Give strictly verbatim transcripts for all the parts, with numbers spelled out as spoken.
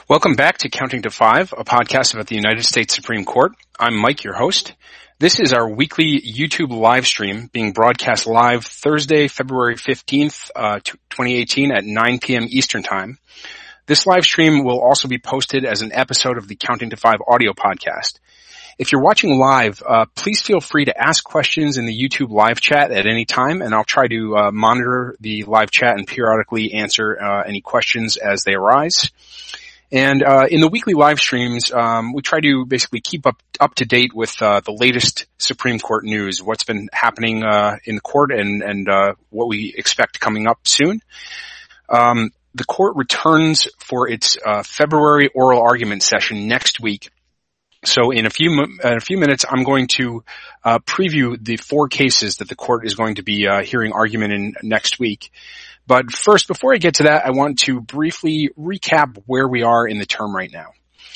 Welcome back to Counting to Five, a podcast about the United States Supreme Court. I'm Mike, your host. This is our weekly YouTube live stream being broadcast live Thursday, February fifteenth, uh, twenty eighteen at nine p.m. Eastern Time. This live stream will also be posted as an episode of the Counting to Five audio podcast. If you're watching live, uh, please feel free to ask questions in the YouTube live chat at any time, and I'll try to uh, monitor the live chat and periodically answer uh, any questions as they arise. And uh in the weekly live streams, um we try to basically keep up up to date with uh the latest Supreme Court news, what's been happening uh in the court and and uh what we expect coming up soon. Um the court returns for its uh February oral argument session next week. So in a few in a few minutes, I'm going to uh preview the four cases that the court is going to be uh hearing argument in next week. But first, before I get to that, I want to briefly recap where we are in the term right now.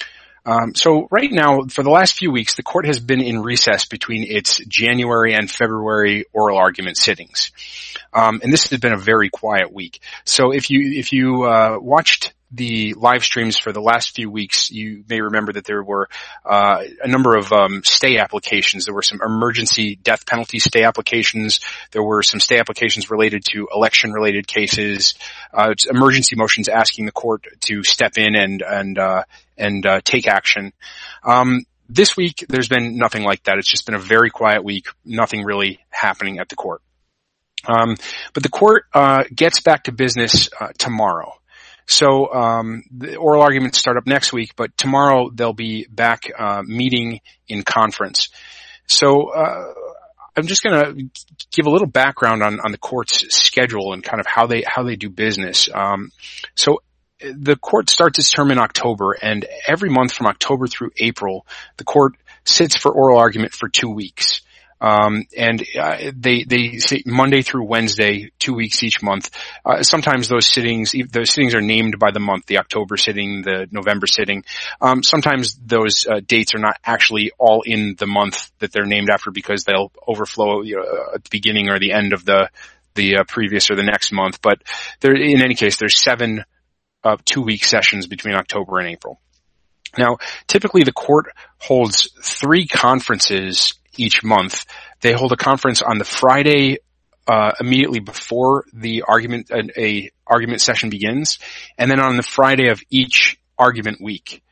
Um, so right now, for the last few weeks, the court has been in recess between its January and February oral argument sittings. Um, and this has been a very quiet week. So if you, if you, uh, watched the live streams for the last few weeks, you may remember that there were uh, a number of um, stay applications. There were some emergency death penalty stay applications. There were some stay applications related to election-related cases, uh, emergency motions asking the court to step in and and uh, and uh, take action. Um, this week, there's been nothing like that. It's just been a very quiet week. Nothing really happening at the court. Um, but the court uh, gets back to business uh, tomorrow. So um the oral arguments start up next week, but tomorrow they'll be back uh meeting in conference. So uh I'm just going to give a little background on on the court's schedule and kind of how they how they do business. Um so the court starts its term in October, and every month from October through April, the court sits for oral argument for two weeks. Um, and, uh, they, they say Monday through Wednesday, two weeks each month. Uh, sometimes those sittings, those sittings are named by the month, the October sitting, the November sitting. Um, sometimes those, uh, dates are not actually all in the month that they're named after because they'll overflow, you know, at the beginning or the end of the, the, uh, previous or the next month. But there, in any case, there's seven, uh, two week sessions between October and April. Now, typically the court holds three conferences each month. They hold a conference on the Friday uh immediately before the argument a, a argument session begins, and then on the Friday of each argument week.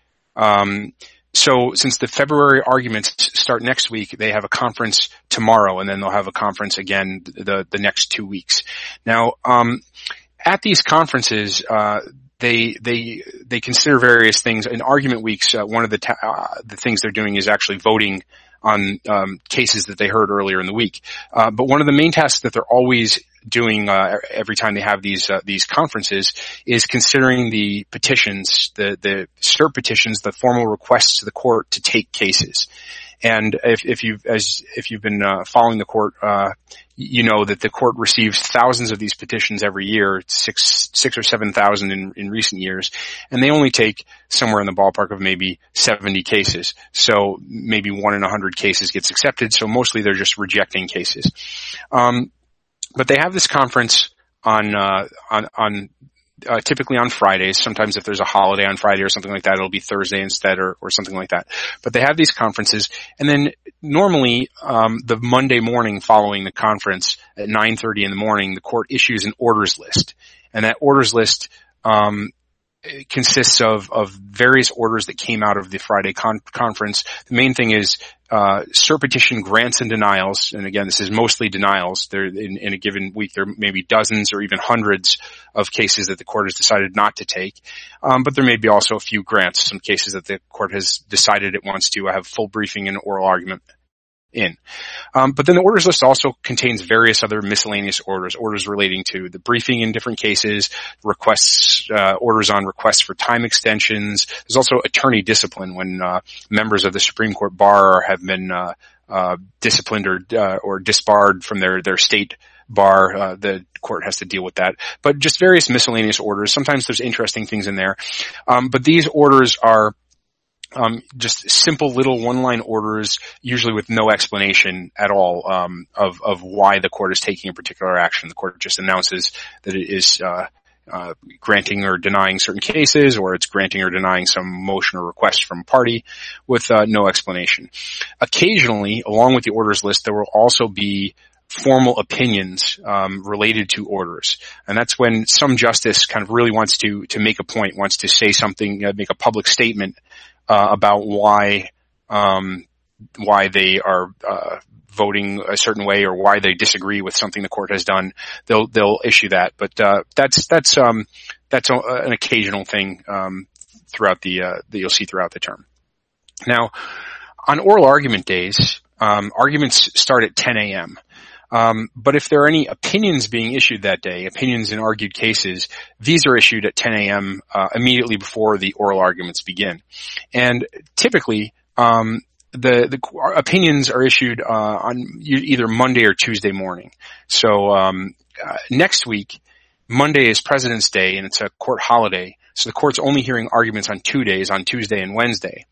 Um so since the February arguments start next week, they have a conference tomorrow, and then they'll have a conference again the the next two weeks. Now, um at these conferences, uh They, they, they consider various things. In argument weeks, uh, one of the, ta- uh, the things they're doing is actually voting on, um, cases that they heard earlier in the week. Uh, but one of the main tasks that they're always doing, uh, every time they have these, uh, these conferences is considering the petitions, the, the cert petitions, the formal requests to the court to take cases. And if, if you've, as, if you've been, uh, following the court, uh, you know that the court receives thousands of these petitions every year, six, six or seven thousand in, in recent years, and they only take somewhere in the ballpark of maybe seventy cases. So maybe one in a hundred cases gets accepted. So mostly they're just rejecting cases. Um, but they have this conference on, uh, on, on, Uh, typically on Fridays. Sometimes if there's a holiday on Friday or something like that, it'll be Thursday instead or, or something like that. But they have these conferences, and then normally um, the Monday morning following the conference at nine thirty in the morning, the court issues an orders list. And that orders list um it consists of, of various orders that came out of the Friday con- conference. The main thing is, uh, cert petition grants and denials. And again, this is mostly denials. There, in, in a given week, there may be dozens or even hundreds of cases that the court has decided not to take. Um, but there may be also a few grants, some cases that the court has decided it wants to have full briefing and oral argument in. Um, but then the orders list also contains various other miscellaneous orders, orders relating to the briefing in different cases, requests, uh, orders on requests for time extensions. There's also attorney discipline when, uh, members of the Supreme Court bar have been, uh, uh, disciplined or, uh, or disbarred from their, their state bar. Uh, the court has to deal with that. But just various miscellaneous orders. Sometimes there's interesting things in there. Um, but these orders are Um, just simple little one-line orders, usually with no explanation at all, um, of, of why the court is taking a particular action. The court just announces that it is, uh, uh, granting or denying certain cases, or it's granting or denying some motion or request from a party with uh, no explanation. Occasionally, along with the orders list, there will also be formal opinions um, related to orders, and that's when some justice kind of really wants to to make a point, wants to say something, uh, make a public statement uh, about why um, why they are uh, voting a certain way or why they disagree with something the court has done. They'll they'll issue that, but uh, that's that's um, that's a, an occasional thing um, throughout the uh, that you'll see throughout the term. Now, on oral argument days, um, arguments start at ten a.m. Um, but if there are any opinions being issued that day, opinions in argued cases, these are issued at ten a.m. Uh, immediately before the oral arguments begin. And typically, um, the, the opinions are issued, uh, on either Monday or Tuesday morning. So, um, uh, next week, Monday is President's Day and it's a court holiday. So the court's only hearing arguments on two days, on Tuesday and Wednesday.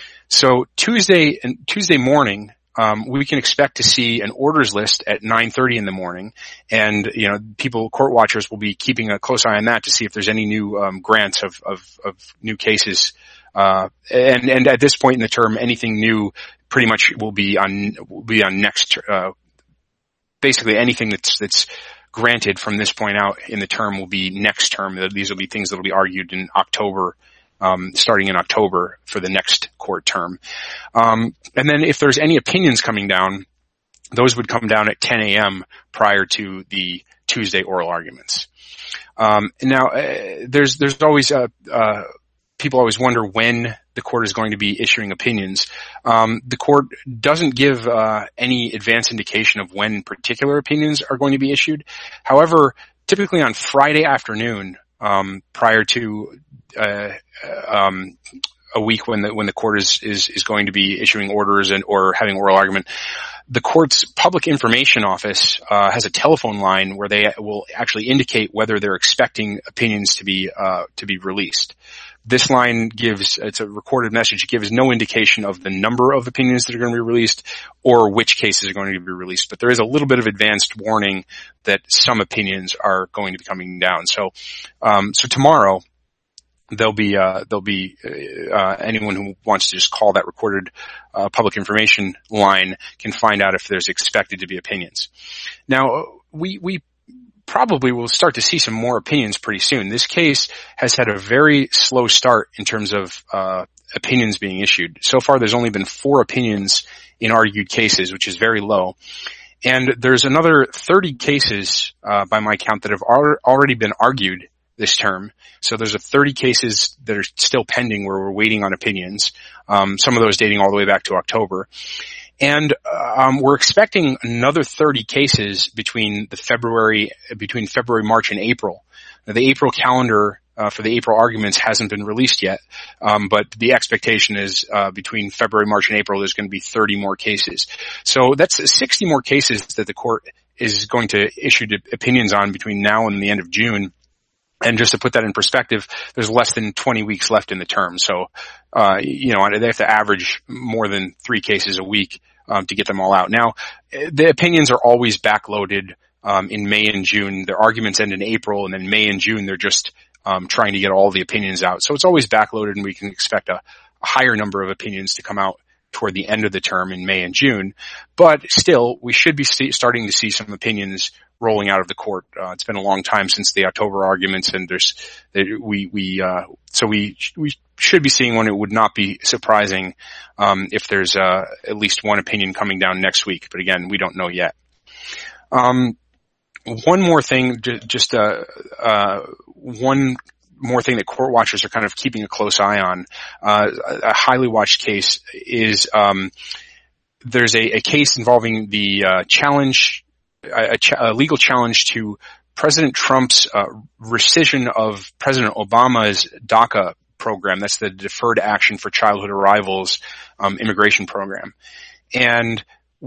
So Tuesday and Tuesday morning, Um, we can expect to see an orders list at nine thirty in the morning, and you know, people, court watchers, will be keeping a close eye on that to see if there's any new um, grants of, of, of new cases. Uh, and, and at this point in the term, anything new pretty much will be on will be on next. Uh, basically, anything that's that's granted from this point out in the term will be next term. These will be things that will be argued in October. Um, starting in October for the next court term. Um, and then if there's any opinions coming down, those would come down at ten a.m. prior to the Tuesday oral arguments. Um, now, uh, there's, there's always, uh, uh, people always wonder when the court is going to be issuing opinions. Um, the court doesn't give, uh, any advance indication of when particular opinions are going to be issued. However, typically on Friday afternoon, um, prior to, uh, um, a week when the, when the court is, is, is going to be issuing orders and, or having oral argument, the court's public information office, uh, has a telephone line where they will actually indicate whether they're expecting opinions to be, uh, to be released. This line gives, it's a recorded message, it gives no indication of the number of opinions that are going to be released or which cases are going to be released, but there is a little bit of advanced warning that some opinions are going to be coming down. So, um, so tomorrow, There'll be, uh, there'll be, uh, anyone who wants to just call that recorded, uh, public information line can find out if there's expected to be opinions. Now, we, we probably will start to see some more opinions pretty soon. This case has had a very slow start in terms of, uh, opinions being issued. So far, there's only been four opinions in argued cases, which is very low. And there's another thirty cases, uh, by my count that have al- already been argued this term. So there's a thirty cases that are still pending where we're waiting on opinions. Um, some of those dating all the way back to October. And, um, we're expecting another thirty cases between the February, between February, March, and April. Now, the April calendar, uh, for the April arguments hasn't been released yet. Um, but the expectation is, uh, between February, March, and April, there's going to be thirty more cases. So that's sixty more cases that the court is going to issue opinions on between now and the end of June. And just to put that in perspective, there's less than twenty weeks left in the term. So, uh, you know, they have to average more than three cases a week, um, to get them all out. Now, the opinions are always backloaded, um, in May and June. Their arguments end in April, and then May and June, they're just, um, trying to get all the opinions out. So it's always backloaded, and we can expect a, a higher number of opinions to come out toward the end of the term in May and June. But still, we should be see, starting to see some opinions rolling out of the court. Uh, it's been a long time since the October arguments, and there's, we, we, uh, so we, we should be seeing one. It would not be surprising, um, if there's, uh, at least one opinion coming down next week. But again, we don't know yet. Um, one more thing, just, uh, uh, one more thing that court watchers are kind of keeping a close eye on, uh, a highly watched case is, um, there's a, a case involving the, uh, challenge, A, ch- a legal challenge to President Trump's uh, rescission of President Obama's DACA program. That's the Deferred Action for Childhood Arrivals um, immigration program. And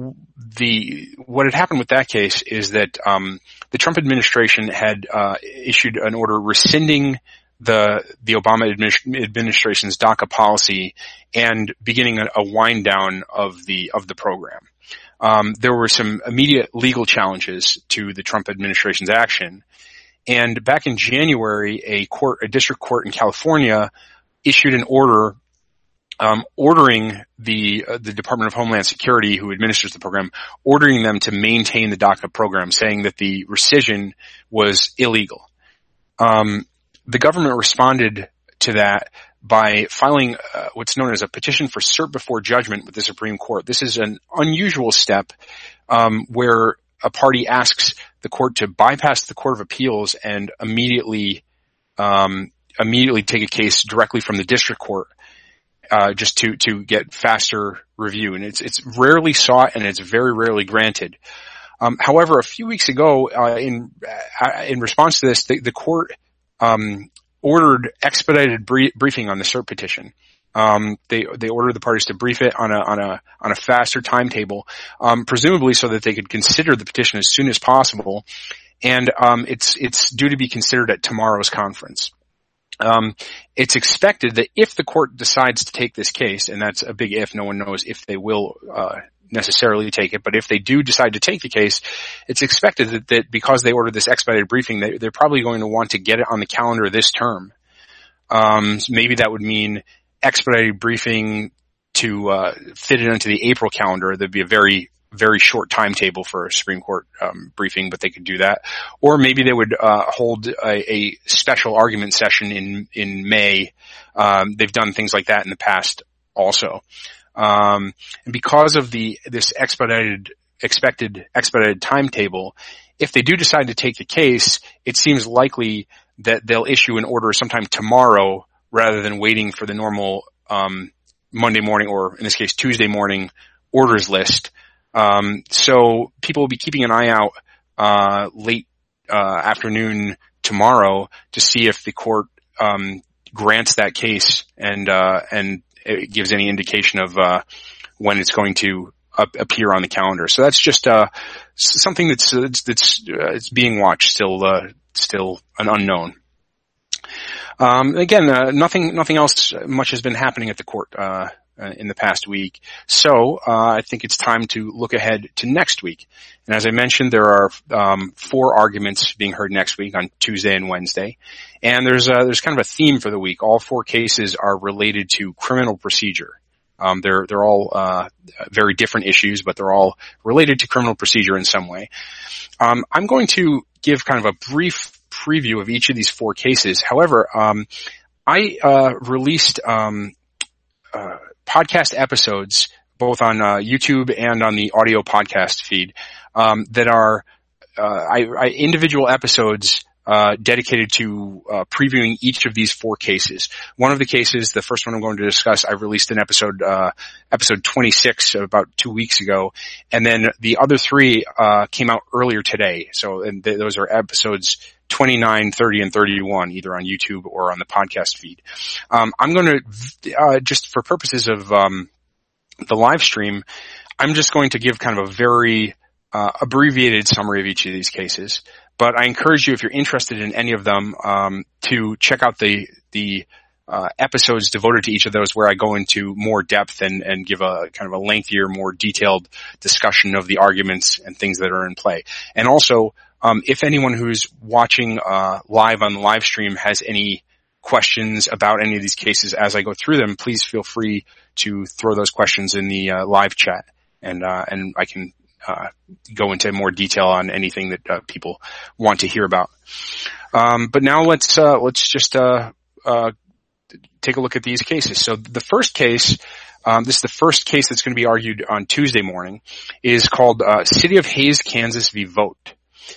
the what had happened with that case is that um, the Trump administration had uh, issued an order rescinding the the Obama administ- administration's DACA policy and beginning a, a wind down of the of the program. Um, there were some immediate legal challenges to the Trump administration's action, And back in January, a court, a district court in California issued an order um, ordering the uh, the Department of Homeland Security, who administers the program, ordering them to maintain the DACA program, saying that the rescission was illegal. Um, the government responded to that by filing uh, what's known as a petition for cert before judgment with the Supreme Court. This is an unusual step um, where a party asks the court to bypass the Court of Appeals and immediately um, immediately take a case directly from the district court, uh, just to to get faster review. And it's it's rarely sought and it's very rarely granted. Um, however, a few weeks ago, uh, in uh, in response to this, the, the court um, ordered expedited brief, briefing on the cert petition. Um, they they ordered the parties to brief it on a on a on a faster timetable, um, presumably so that they could consider the petition as soon as possible. And um, it's it's due to be considered at tomorrow's conference. Um, it's expected that if the court decides to take this case, and that's a big if, no one knows if they will uh, necessarily take it, but if they do decide to take the case, it's expected that, that because they ordered this expedited briefing, they, they're probably going to want to get it on the calendar this term. Um, so maybe that would mean expedited briefing to uh, fit it into the April calendar. There'd be a very very short timetable for a Supreme Court um, briefing, but they could do that. Or maybe they would uh, hold a, a special argument session in in May. Um, they've done things like that in the past also. Um, and because of the this expedited expected expedited timetable, if they do decide to take the case, it seems likely that they'll issue an order sometime tomorrow rather than waiting for the normal um, Monday morning, or in this case Tuesday morning, orders list. Um, so people will be keeping an eye out, uh, late, uh, afternoon tomorrow to see if the court, um, grants that case and, uh, and it gives any indication of, uh, when it's going to up, appear on the calendar. So that's just, uh, something that's, that's, that's, uh, it's being watched, still, uh, still an unknown. Um, again, uh, nothing, nothing else much has been happening at the court, uh, Uh, in the past week. So uh, I think it's time to look ahead to next week. And as I mentioned, there are um, four arguments being heard next week on Tuesday and Wednesday. And there's uh, there's kind of a theme for the week. All four cases are related to criminal procedure. Um, they're they're all uh, very different issues, but they're all related to criminal procedure in some way. Um, I'm going to give kind of a brief preview of each of these four cases. However, um, I uh, released um, uh, podcast episodes, both on uh, YouTube and on the audio podcast feed, um, that are uh, I, I, individual episodes uh, dedicated to uh, previewing each of these four cases. One of the cases, the first one I'm going to discuss, I released an episode, uh, episode twenty-six, about two weeks ago, and then the other three uh, came out earlier today. So, and th- those are episodes twenty-nine, thirty, and thirty-one, either on YouTube or on the podcast feed. Um, I'm going to, uh, just for purposes of um, the live stream, I'm just going to give kind of a very uh, abbreviated summary of each of these cases. But I encourage you, if you're interested in any of them, um, to check out the the uh, episodes devoted to each of those, where I go into more depth and, and give a kind of a lengthier, more detailed discussion of the arguments and things that are in play. And also, Um, if anyone who's watching uh, live on the live stream has any questions about any of these cases as I go through them, please feel free to throw those questions in the uh, live chat, and uh, and I can uh, go into more detail on anything that uh, people want to hear about. Um, but now let's uh, let's just uh, uh, take a look at these cases. So the first case, um, this is the first case that's going to be argued on Tuesday morning, is called uh, City of Hays, Kansas v. Vogt.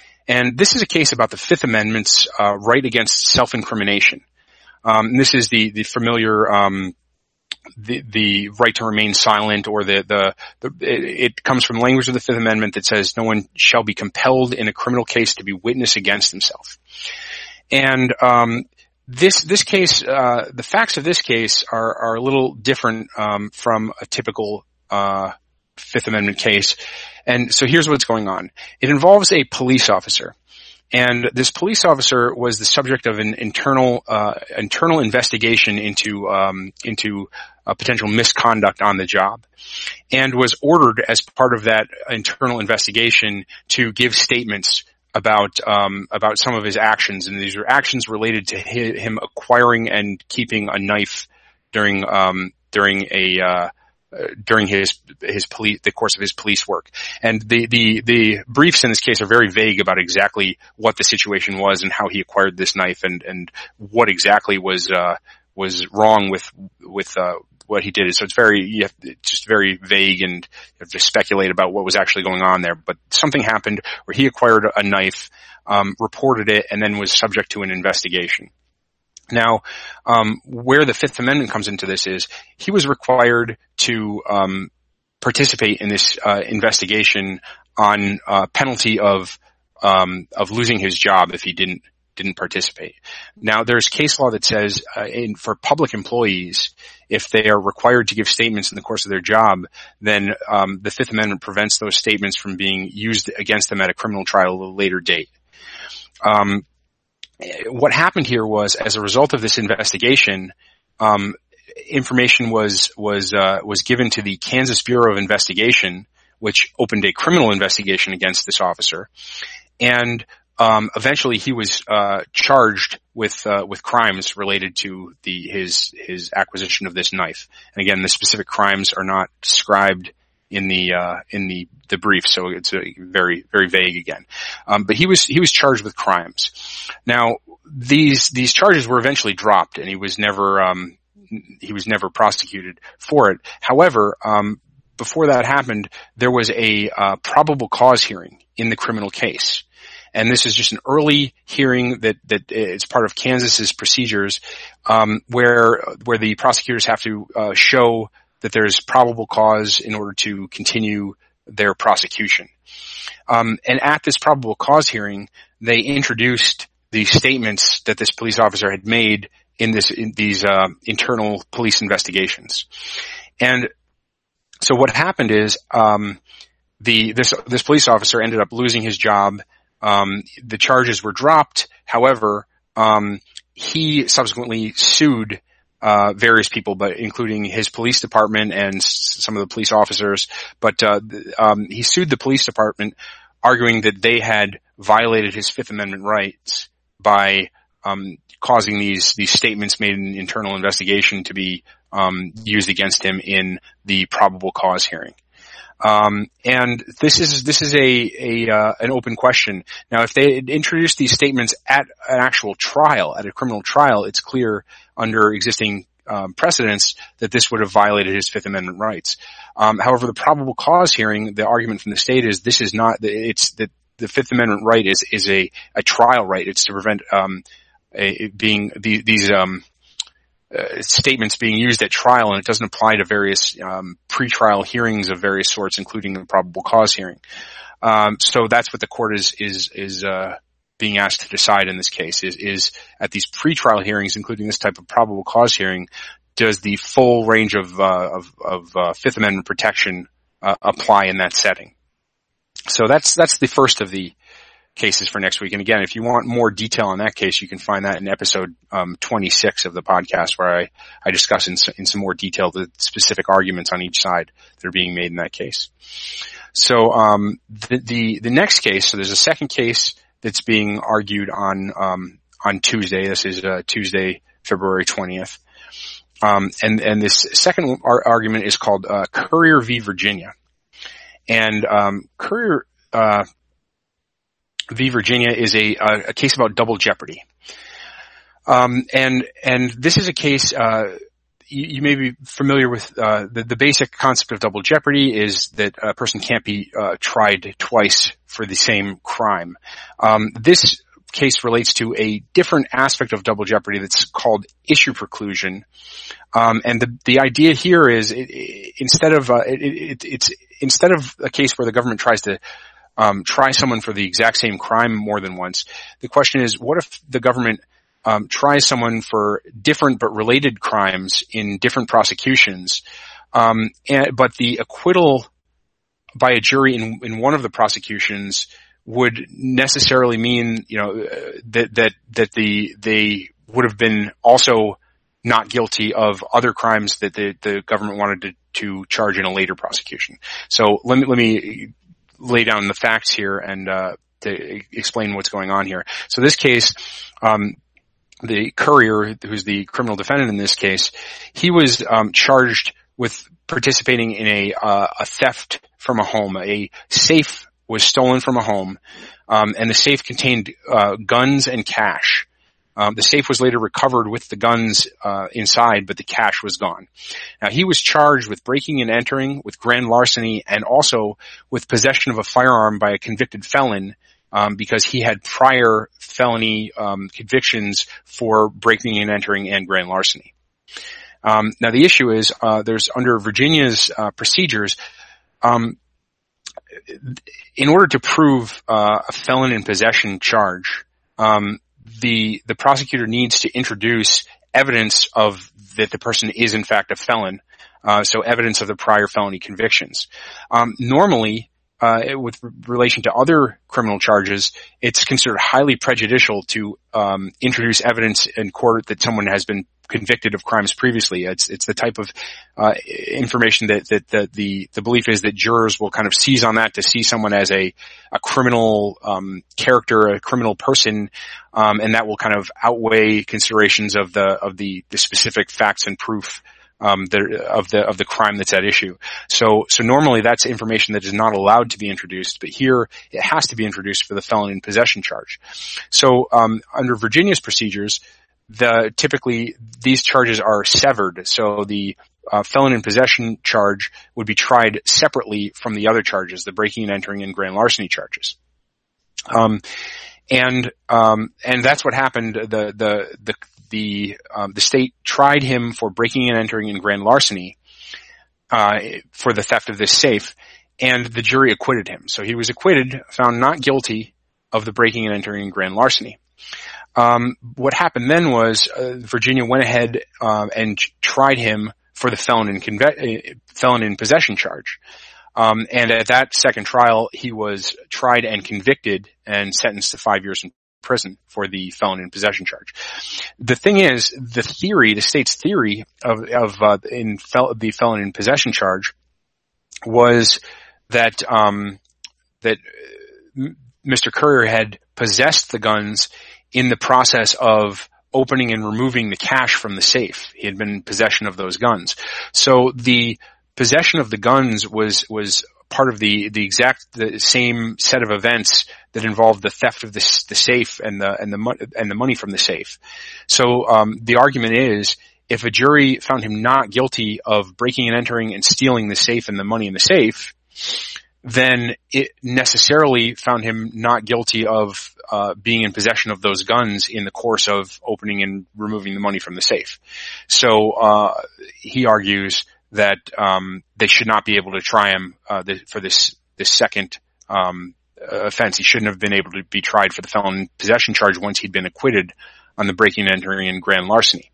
And this is a case about the Fifth Amendment's uh, right against self-incrimination. Um, and this is the the familiar um, the the right to remain silent, or the the, the it, it comes from language of the Fifth Amendment that says no one shall be compelled in a criminal case to be witness against himself. And um, this this case, uh, the facts of this case are are a little different um, from a typical uh, Fifth Amendment case. And so here's what's going on. It involves a police officer. And this police officer was the subject of an internal, uh, internal investigation into, um, into a potential misconduct on the job, and was ordered as part of that internal investigation to give statements, about um, about some of his actions, and these were actions related to him acquiring and keeping a knife during um, during a uh, during his his police the course of his police work. And the the the briefs in this case are very vague about exactly what the situation was and how he acquired this knife and and what exactly was uh, was wrong with with uh, what he did. So it's very you have, it's just very vague, and you have to speculate about what was actually going on there. But something happened where he acquired a knife, um, reported it, and then was subject to an investigation. Now, um, where the Fifth Amendment comes into this is he was required to um, participate in this uh, investigation on uh, penalty of um, of losing his job if he didn't didn't participate. Now, there's case law that says uh, in, for public employees, if they are required to give statements in the course of their job, then um, the Fifth Amendment prevents those statements from being used against them at a criminal trial at a later date. Um, what happened here was, as a result of this investigation, um, information was was uh, was given to the Kansas Bureau of Investigation, which opened a criminal investigation against this officer, and Um, eventually he was, uh, charged with, uh, with crimes related to the, his, his acquisition of this knife. And again, the specific crimes are not described in the, uh, in the, the brief, so it's a very, very vague again. Um, but he was, he was charged with crimes. Now, these, these charges were eventually dropped, and he was never, um, he was never prosecuted for it. However, um, before that happened, there was a, uh, probable cause hearing in the criminal case. And this is just an early hearing that, that is part of Kansas's procedures, um, where, where the prosecutors have to, uh, show that there's probable cause in order to continue their prosecution. Um, and at this probable cause hearing, they introduced the statements that this police officer had made in this, in these, uh, internal police investigations. And so what happened is, um, the, this, this police officer ended up losing his job. Um, the charges were dropped. However, um, he subsequently sued, uh, various people, but including his police department and s- some of the police officers. But, uh, um, he sued the police department, arguing that they had violated his Fifth Amendment rights by, um, causing these, these statements made in internal investigation to be, um, used against him in the probable cause hearing. Um, and this is, this is a, a, uh, an open question. Now, if they had introduced these statements at an actual trial, at a criminal trial, it's clear under existing, um, precedents that this would have violated his Fifth Amendment rights. Um, however, the probable cause hearing, the argument from the state is this is not, it's that the Fifth Amendment right is, is a, a trial right. It's to prevent, um, a, it being, the, these, um, Uh, statements being used at trial, and it doesn't apply to various um, pre-trial hearings of various sorts, including the probable cause hearing. Um, so that's what the court is is is uh, being asked to decide in this case: is is at these pre-trial hearings, including this type of probable cause hearing, does the full range of uh, of, of uh, Fifth Amendment protection uh, apply in that setting? So that's that's the first of the cases for next week. And again, if you want more detail on that case, you can find that in episode um, twenty-six of the podcast, where I, I discuss in, in some more detail the specific arguments on each side that are being made in that case. So um, the, the the next case, so there's a second case that's being argued on um, on Tuesday. This is uh, Tuesday, February twentieth. Um, and, and this second ar- argument is called uh, Currier v. Virginia. And um, Currier uh, v. Virginia is a, a case about double jeopardy. Um, and, and this is a case, uh, you, you may be familiar with, uh, the, the basic concept of double jeopardy is that a person can't be, uh, tried twice for the same crime. Um, this case relates to a different aspect of double jeopardy that's called issue preclusion. Um, and the, the idea here is it, it, instead of, uh, it, it, it's, instead of a case where the government tries to Um, try someone for the exact same crime more than once, the question is, what if the government um, tries someone for different but related crimes in different prosecutions, um, and, but the acquittal by a jury in, in one of the prosecutions would necessarily mean, you know, that that that the they would have been also not guilty of other crimes that the, the government wanted to, to charge in a later prosecution. So let me let me. lay down the facts here and uh to explain what's going on here. So this case, um, the courier, who's the criminal defendant in this case, he was um, charged with participating in a uh, a theft from a home. A safe was stolen from a home, um, and the safe contained uh, guns and cash. Um, the safe was later recovered with the guns uh, inside, but the cash was gone. Now, he was charged with breaking and entering, with grand larceny, and also with possession of a firearm by a convicted felon, um, because he had prior felony um, convictions for breaking and entering and grand larceny. Um, now, the issue is uh, there's under Virginia's uh, procedures, um, in order to prove uh, a felon in possession charge, um, the the prosecutor needs to introduce evidence of that the person is in fact a felon, uh, so evidence of the prior felony convictions. Um, normally, uh, with relation to other criminal charges, it's considered highly prejudicial to um, introduce evidence in court that someone has been convicted of crimes previously. It's it's the type of uh, information that that the, the the belief is that jurors will kind of seize on that to see someone as a a criminal um, character, a criminal person, um, and that will kind of outweigh considerations of the of the, the specific facts and proof um, the, of the of the crime that's at issue. So so normally that's information that is not allowed to be introduced, but here it has to be introduced for the felon in possession charge. So um, under Virginia's procedures, The, typically these charges are severed, so the uh, felon in possession charge would be tried separately from the other charges, the breaking and entering and grand larceny charges. Um, and um, and that's what happened. The the the the um, the state tried him for breaking and entering and grand larceny uh, for the theft of this safe, and the jury acquitted him. So he was acquitted, found not guilty of the breaking and entering and grand larceny. Um, what happened then was uh, Virginia went ahead um, and ch- tried him for the felon in, conve- felon in possession charge. Um, and at that second trial, he was tried and convicted and sentenced to five years in prison for the felon in possession charge. The thing is, the theory, the state's theory of, of uh, in fel- the felon in possession charge was that um, that Mister Courier had possessed the guns in the process of opening and removing the cash from the safe. He had been in possession of those guns. So the possession of the guns was, was part of the, the exact, the same set of events that involved the theft of the, the safe and the, and the, and the money from the safe. So, um, the argument is, if a jury found him not guilty of breaking and entering and stealing the safe and the money in the safe, then it necessarily found him not guilty of uh, being in possession of those guns in the course of opening and removing the money from the safe. So uh, he argues that um, they should not be able to try him uh, the, for this this second um, offense. He shouldn't have been able to be tried for the felon in possession charge once he'd been acquitted on the breaking and entering and grand larceny.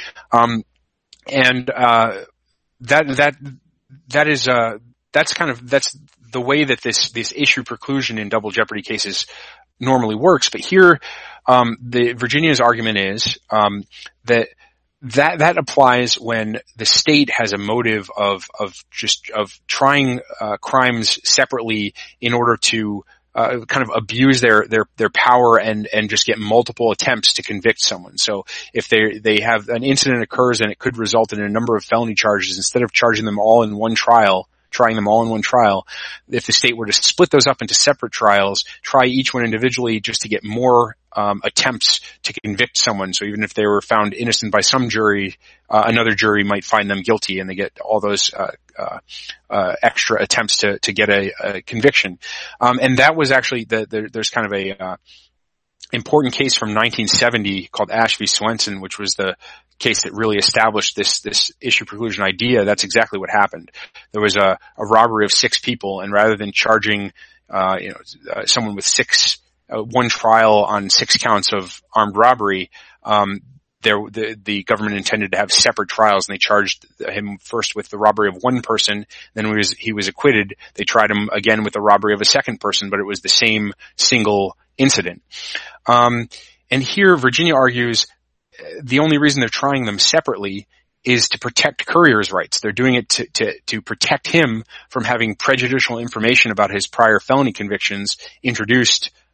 Um, and uh, that that that is uh, that's kind of that's the way that this this issue preclusion in double jeopardy cases normally works. But here, um, the Virginia's argument is um, that that that applies when the state has a motive of of just of trying uh, crimes separately in order to uh, kind of abuse their their their power and and just get multiple attempts to convict someone. So if they they have an incident occurs and it could result in a number of felony charges, instead of charging them all in one trial, trying them all in one trial, if the state were to split those up into separate trials, try each one individually just to get more um, attempts to convict someone. So even if they were found innocent by some jury, uh, another jury might find them guilty, and they get all those uh, uh, uh, extra attempts to to get a, a conviction. Um, and that was actually the, the there's kind of a uh, important case from nineteen seventy called Ash v. Swenson, which was the case that really established this this issue preclusion idea. That's exactly what happened. There was a, a robbery of six people, and rather than charging uh, you know uh, someone with six uh, one trial on six counts of armed robbery, um, there the, the government intended to have separate trials, and they charged him first with the robbery of one person. Then when he was, he was acquitted, they tried him again with the robbery of a second person, but it was the same single incident. Um, and here Virginia argues the only reason they're trying them separately is to protect Courier's rights. They're doing it to, to, to protect him from having prejudicial information about his prior felony convictions introduced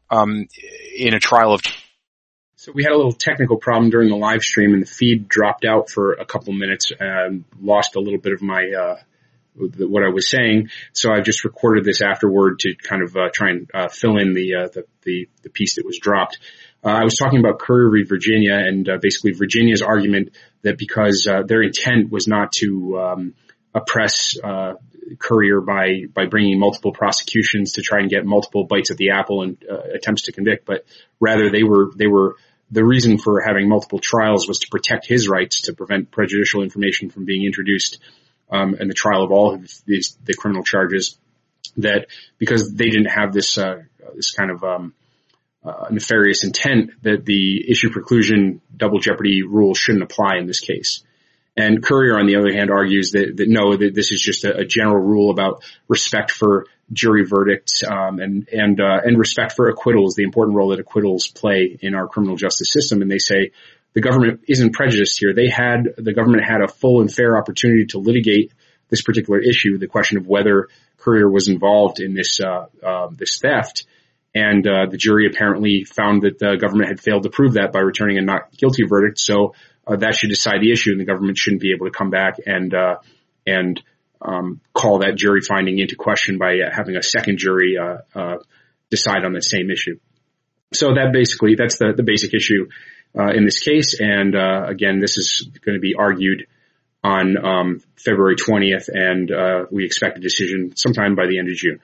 um, in a trial of. So we had a little technical problem during the live stream, and the feed dropped out for a couple minutes and lost a little bit of my uh, what I was saying. So I just recorded this afterward to kind of uh, try and uh, fill in the, uh, the the the piece that was dropped. Uh, I was talking about Currier v. Virginia, and uh, basically Virginia's argument that because uh, their intent was not to um, oppress uh, Currier by by bringing multiple prosecutions to try and get multiple bites at the apple and uh, attempts to convict, but rather they were they were the reason for having multiple trials was to protect his rights, to prevent prejudicial information from being introduced um, in the trial of all of these the criminal charges. That because they didn't have this uh, this kind of um, uh, nefarious intent, that the issue preclusion double jeopardy rule shouldn't apply in this case. And Currier, on the other hand, argues that, that no, that this is just a, a general rule about respect for jury verdicts um, and and uh, and respect for acquittals, the important role that acquittals play in our criminal justice system. And they say the government isn't prejudiced here. They had the government had a full and fair opportunity to litigate this particular issue, the question of whether Currier was involved in this uh, uh, this theft. And uh, the jury apparently found that the government had failed to prove that by returning a not guilty verdict. So uh, that should decide the issue, and the government shouldn't be able to come back and uh, and um, call that jury finding into question by uh, having a second jury uh, uh, decide on the same issue. So that basically that's the, the basic issue uh, in this case. And uh, again, this is going to be argued on um, February twentieth, and uh, we expect a decision sometime by the end of June.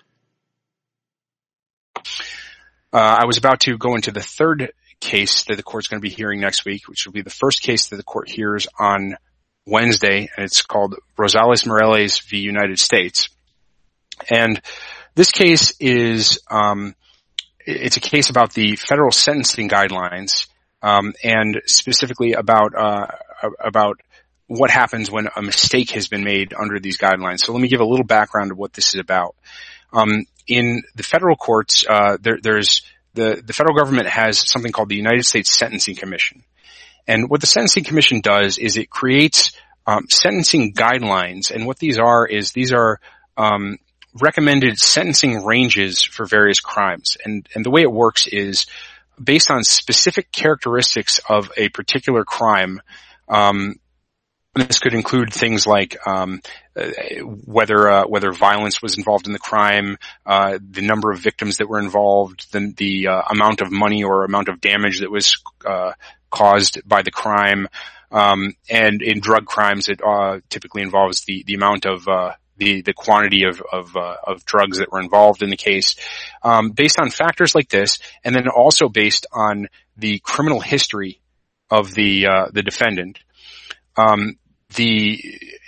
Uh, I was about to go into the third case that the court's going to be hearing next week, which will be the first case that the court hears on Wednesday, and it's called Rosales-Mireles v. United States. And this case is, um, it's a case about the federal sentencing guidelines, um, and specifically about, uh, about what happens when a mistake has been made under these guidelines. So let me give a little background of what this is about. Um, in the federal courts, uh, there, there's the, the federal government has something called the United States Sentencing Commission. And what the Sentencing Commission does is it creates, um, sentencing guidelines. And what these are is these are, um, recommended sentencing ranges for various crimes. And, and the way it works is based on specific characteristics of a particular crime, um, this could include things like um, whether uh, whether violence was involved in the crime, uh, the number of victims that were involved, the, the uh, amount of money or amount of damage that was uh, caused by the crime, um, and in drug crimes, it uh, typically involves the the amount of uh, the the quantity of of, uh, of drugs that were involved in the case, um, based on factors like this, and then also based on the criminal history of the uh, the defendant. Um, the,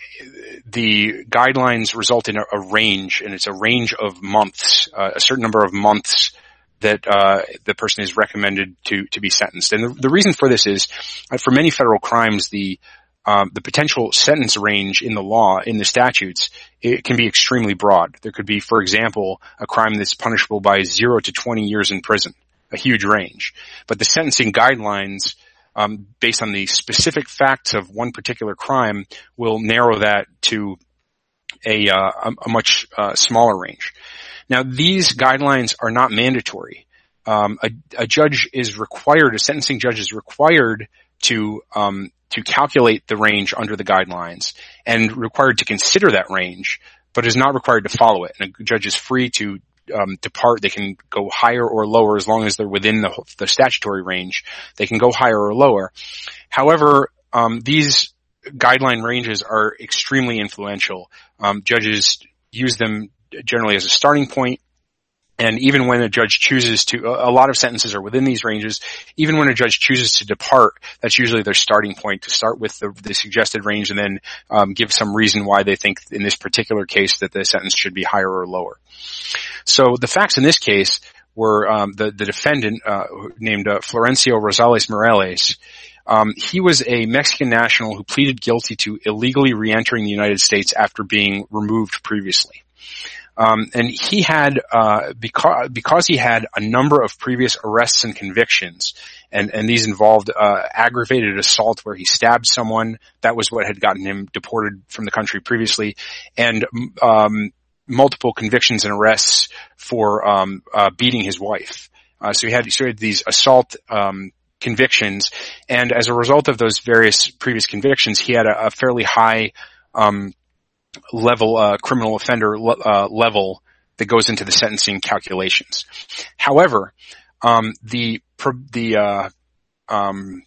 the guidelines result in a, a range, and it's a range of months, uh, a certain number of months that, uh, the person is recommended to, to be sentenced. And the, the reason for this is, uh, for many federal crimes, the, um, the potential sentence range in the law, in the statutes, it can be extremely broad. There could be, for example, a crime that's punishable by zero to twenty years in prison, a huge range. But the sentencing guidelines, Um, based on the specific facts of one particular crime, will narrow that to a, uh, a much uh, smaller range. Now, these guidelines are not mandatory. Um, a, a judge is required, a sentencing judge is required to um, to calculate the range under the guidelines and required to consider that range, but is not required to follow it. And a judge is free to Um, depart. They can go higher or lower as long as they're within the, the statutory range. They can go higher or lower. However, um, these guideline ranges are extremely influential. Um, judges use them generally as a starting point. And even when a judge chooses to, a lot of sentences are within these ranges. Even when a judge chooses to depart, that's usually their starting point, to start with the, the suggested range and then um, give some reason why they think in this particular case that the sentence should be higher or lower. So the facts in this case were um, the, the defendant uh, named uh, Florencio Rosales-Mireles. Um, he was a Mexican national who pleaded guilty to illegally re-entering the United States after being removed previously. Um, and he had, uh, because, because he had a number of previous arrests and convictions, and, and these involved, uh, aggravated assault where he stabbed someone. That was what had gotten him deported from the country previously. And, um, multiple convictions and arrests for, um, uh, beating his wife. Uh, so he had, so he had these assault um, convictions, and as a result of those various previous convictions, he had a, a fairly high um, level uh, criminal offender uh, level that goes into the sentencing calculations. However, um, the the uh, um,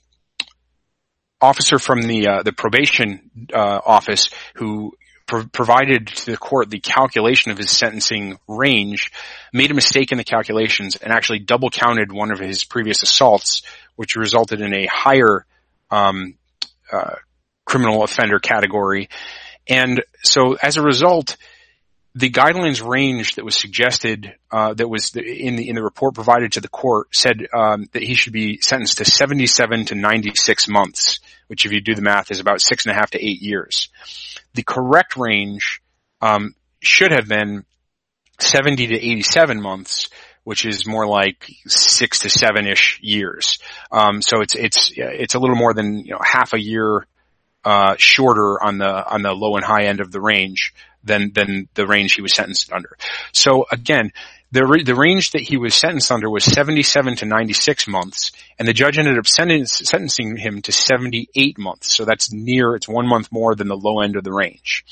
officer from the uh, the probation uh, office who pro- provided to the court the calculation of his sentencing range made a mistake in the calculations and actually double counted one of his previous assaults, which resulted in a higher um, uh, criminal offender category. And so as a result, the guidelines range that was suggested, uh, that was in the, in the report provided to the court said, um, that he should be sentenced to seventy-seven to ninety-six months, which if you do the math is about six and a half to eight years. The correct range, um, should have been seventy to eighty-seven months, which is more like six to seven-ish years. Um, so it's, it's, it's a little more than, you know, half a year Uh, shorter on the on the low and high end of the range than than the range he was sentenced under. So again, the the range that he was sentenced under was seventy-seven to ninety-six months, and the judge ended up sentence, sentencing him to seventy-eight months. So that's near, it's one month more than the low end of the range.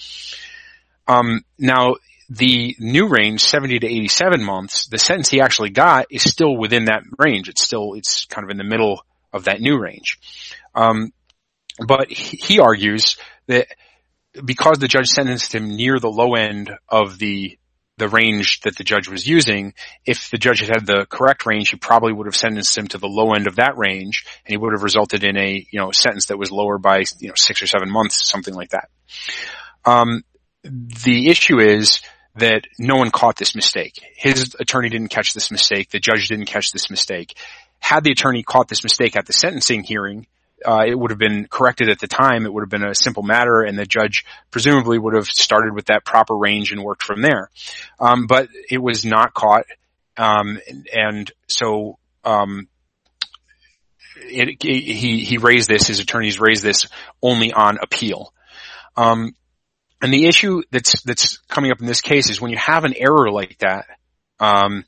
Um, now the new range, seventy to eighty-seven months, the sentence he actually got is still within that range. It's still, it's kind of in the middle of that new range. Um, But he argues that because the judge sentenced him near the low end of the the range that the judge was using, if the judge had had the correct range, he probably would have sentenced him to the low end of that range, and he would have resulted in a, you know, sentence that was lower by, you know, six or seven months, something like that. Um, the issue is that no one caught this mistake. His attorney didn't catch this mistake. The judge didn't catch this mistake. Had the attorney caught this mistake at the sentencing hearing, Uh, it would have been corrected at the time. It would have been a simple matter, and the judge presumably would have started with that proper range and worked from there. Um, but it was not caught, um, and, and so um, it, it, he he raised this. His attorneys raised this only on appeal. Um, and the issue that's that's coming up in this case is when you have an error like that. Um,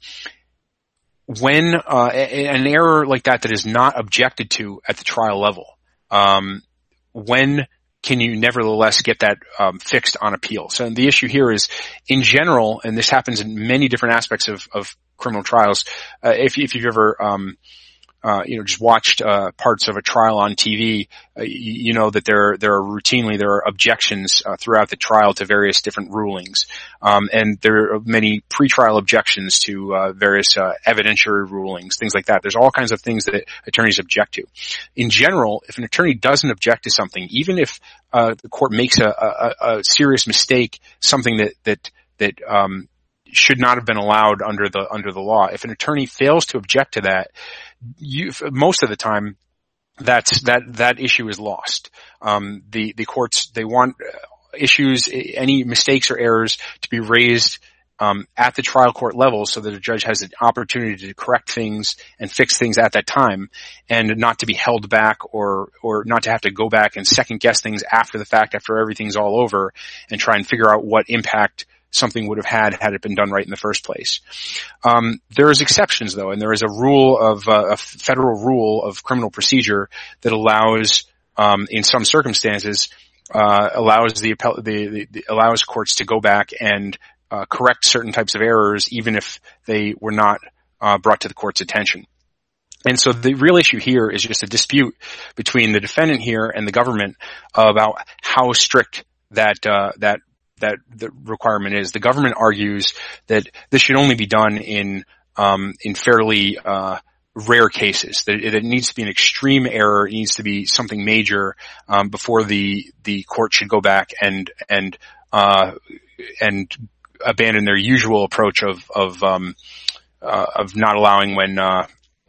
When uh, an error like that that is not objected to at the trial level, um, when can you nevertheless get that um, fixed on appeal? So the issue here is, in general, and this happens in many different aspects of, of criminal trials. Uh, if, if you've ever um, uh, you know, just watched uh, parts of a trial on T V, uh, you, you know that there there are routinely there are objections uh, throughout the trial to various different rulings, um, and there are many pretrial objections to uh, various uh, evidentiary rulings, things like that. There's all kinds of things that attorneys object to. In general, if an attorney doesn't object to something, even if uh, the court makes a, a, a serious mistake, something that that that um, should not have been allowed under the under the law, if an attorney fails to object to that, you, most of the time, that's, that, that issue is lost. Um, the, the courts, they want issues, any mistakes or errors to be raised, um, at the trial court level so that a judge has an opportunity to correct things and fix things at that time, and not to be held back or, or not to have to go back and second guess things after the fact, after everything's all over, and try and figure out what impact something would have had had it been done right in the first place. Um, there is exceptions though, and there is a rule of uh, a federal rule of criminal procedure that allows, um, in some circumstances, uh, allows the, the, the, the allows courts to go back and uh, correct certain types of errors, even if they were not uh, brought to the court's attention. And so the real issue here is just a dispute between the defendant here and the government about how strict that uh, that. that the requirement is. The government argues that this should only be done in um, in fairly uh, rare cases. That it, it needs to be an extreme error. It needs to be something major um, before the the court should go back and and uh, and abandon their usual approach of of um, uh, of not allowing when uh,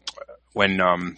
when um,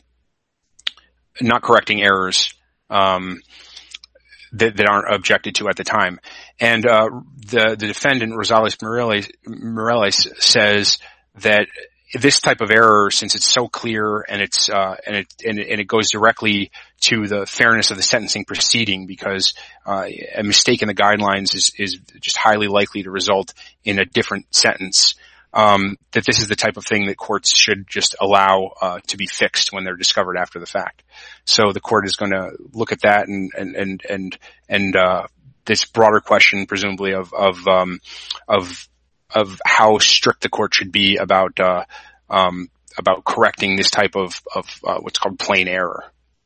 not correcting errors um, that, that aren't objected to at the time. And uh, the the defendant, Rosales Morales, Morales, says that this type of error, since it's so clear and it's uh, and it and it, and it goes directly to the fairness of the sentencing proceeding, because uh, a mistake in the guidelines is is just highly likely to result in a different sentence. um, that this is the type of thing that courts should just allow uh, to be fixed when they're discovered after the fact. So the court is going to look at that and and and and and uh, this broader question, presumably of of um, of of how strict the court should be about uh, um, about correcting this type of of uh, what's called plain error.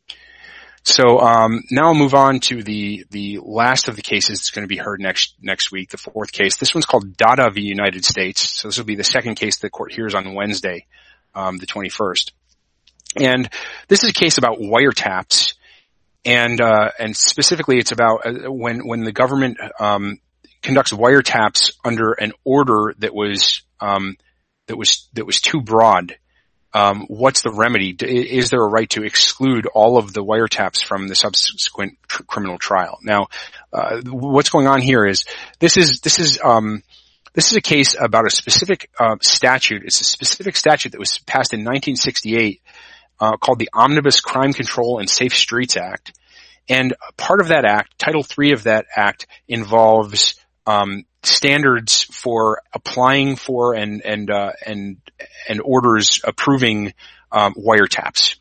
So um, now I'll move on to the the last of the cases that's going to be heard next next week, the fourth case. This one's called Dada v. United States. So this will be the second case the court hears on Wednesday, um, the twenty-first. And this is a case about wiretaps, and uh, and specifically it's about uh, when when the government um, conducts wiretaps under an order that was um, that was that was too broad. Um, what's the remedy? Is there a right to exclude all of the wiretaps from the subsequent tr- criminal trial? Now, uh, what's going on here is this is this is um, this is a case about a specific uh, statute. It's a specific statute that was passed in nineteen sixty-eight uh, called the Omnibus Crime Control and Safe Streets Act, and part of that act, Title three of that act, involves um, standards for applying for and and uh, and and orders approving um, wiretaps.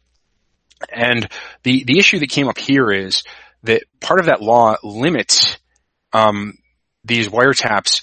And the the issue that came up here is that part of that law limits um, these wiretaps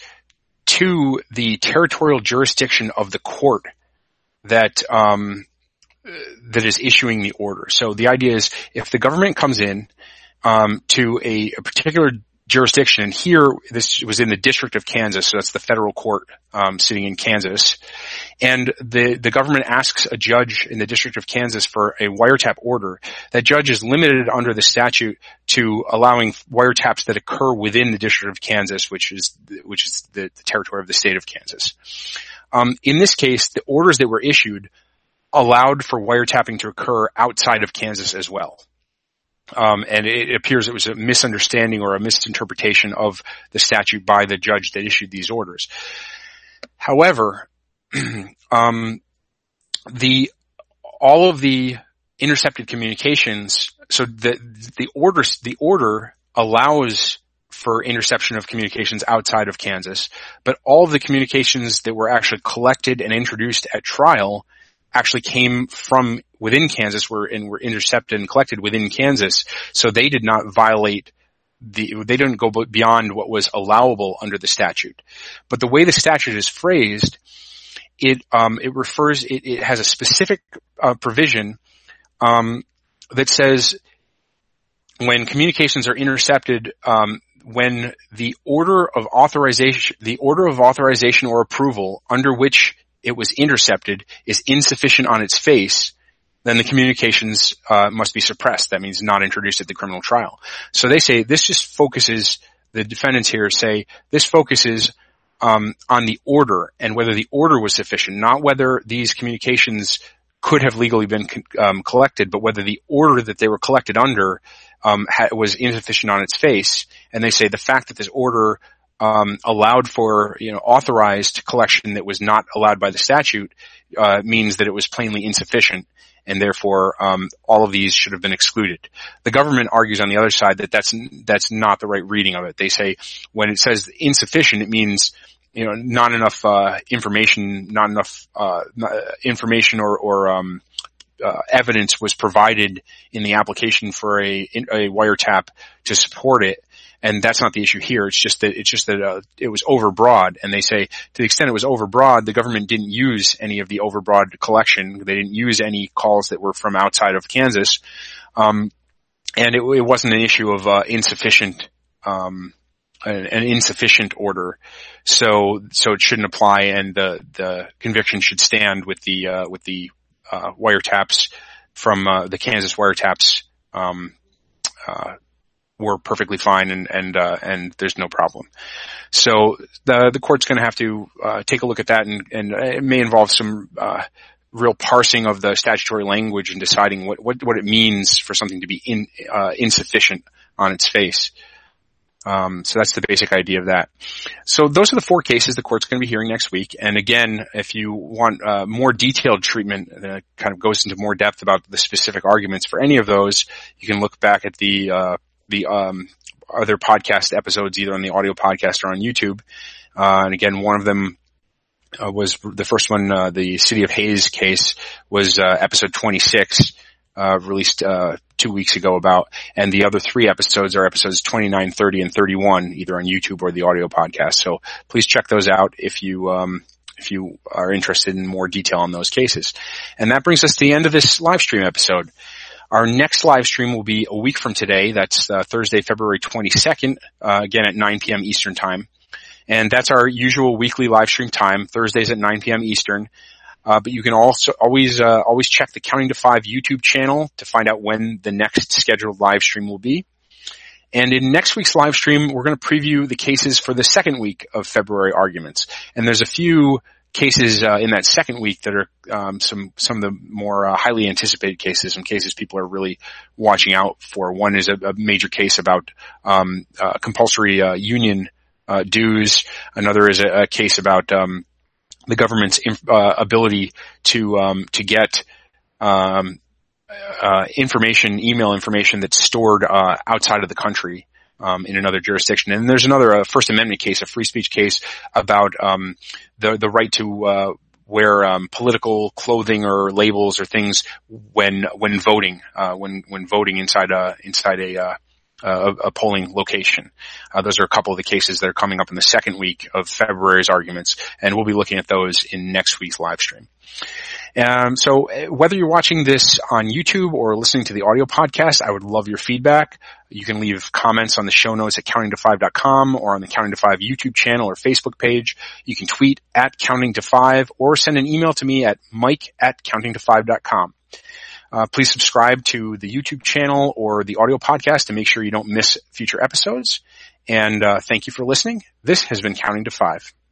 to the territorial jurisdiction of the court that um, that is issuing the order. So the idea is if the government comes in um, to a, a particular jurisdiction, and here this was in the District of Kansas, so that's the federal court um, sitting in Kansas, and the the government asks a judge in the District of Kansas for a wiretap order. That judge is limited under the statute to allowing wiretaps that occur within the District of Kansas, which is which is the, the territory of the state of Kansas. Um, in this case, the orders that were issued allowed for wiretapping to occur outside of Kansas as well. Um, and it appears it was a misunderstanding or a misinterpretation of the statute by the judge that issued these orders. However, um, the all of the intercepted communications, so the the order the order allows for interception of communications outside of Kansas, but all of the communications that were actually collected and introduced at trial actually came from within Kansas were and were intercepted and collected within Kansas. So they did not violate the, they didn't go beyond what was allowable under the statute. But the way the statute is phrased, it, um, it refers, it, it has a specific uh, provision, um, that says when communications are intercepted, um, when the order of authorization, the order of authorization or approval under which it was intercepted is insufficient on its face, then the communications uh, must be suppressed. That means not introduced at the criminal trial. So they say this just focuses, the defendants here say, this focuses um, on the order and whether the order was sufficient, not whether these communications could have legally been um, collected, but whether the order that they were collected under um, ha- was insufficient on its face. And they say the fact that this order Um, allowed for, you know, authorized collection that was not allowed by the statute, uh, means that it was plainly insufficient, and therefore, um, all of these should have been excluded. The government argues on the other side that that's, that's not the right reading of it. They say when it says insufficient, it means, you know, not enough, uh, information, not enough, uh, information or, or, um, uh, evidence was provided in the application for a, a wiretap to support it. And that's not the issue here. It's just that it's just that uh, it was overbroad. And they say to the extent it was overbroad, the government didn't use any of the overbroad collection. They didn't use any calls that were from outside of Kansas, um, and it, it wasn't an issue of uh, insufficient, um, an, an insufficient order. So so it shouldn't apply, and the the conviction should stand with the uh, with the uh, wiretaps from uh, the Kansas wiretaps. Um, uh, were perfectly fine, and and uh, and there's no problem. So the the court's going to have to uh, take a look at that, and and it may involve some uh, real parsing of the statutory language and deciding what what what it means for something to be in uh, insufficient on its face. Um, so that's the basic idea of that. So those are the four cases the court's going to be hearing next week. And again, if you want uh, more detailed treatment that kind of goes into more depth about the specific arguments for any of those, you can look back at the uh, the um, other podcast episodes, either on the audio podcast or on YouTube. Uh, and again, one of them uh, was the first one, uh, the City of Hayes case was uh, episode twenty-six, uh, released uh, two weeks ago about, and the other three episodes are episodes twenty-nine, thirty, and thirty-one, either on YouTube or the audio podcast. So please check those out if you um, if you are interested in more detail on those cases. And that brings us to the end of this live stream episode. Our next live stream will be a week from today. That's uh, Thursday, February twenty-second, uh, again at nine p.m. Eastern Time. And that's our usual weekly live stream time, Thursdays at nine p.m. Eastern. Uh, but you can also always, uh, always check the Counting to Five YouTube channel to find out when the next scheduled live stream will be. And in next week's live stream, we're going to preview the cases for the second week of February arguments. And there's a few cases uh, in that second week that are um, some some of the more uh, highly anticipated cases, some cases people are really watching out for. One is a, a major case about um, uh, compulsory uh, union uh, dues. Another is a, a case about um, the government's inf- uh, ability to um, to get um, uh, information, email information that's stored uh, outside of the country. Um, in another jurisdiction. And there's another uh, First Amendment case, a free speech case about um, the the right to uh, wear um, political clothing or labels or things when when voting, uh, when when voting inside a inside a uh, a, a polling location. Uh, those are a couple of the cases that are coming up in the second week of February's arguments, and we'll be looking at those in next week's live stream. Um, so whether you're watching this on YouTube or listening to the audio podcast, I would love your feedback. You can leave comments on the show notes at counting to five dot com or on the Counting to Five YouTube channel or Facebook page. You can tweet at counting to five or send an email to me at mike at counting to five dot com. Uh, please subscribe to the YouTube channel or the audio podcast to make sure you don't miss future episodes. And uh, thank you for listening. This has been Counting to Five.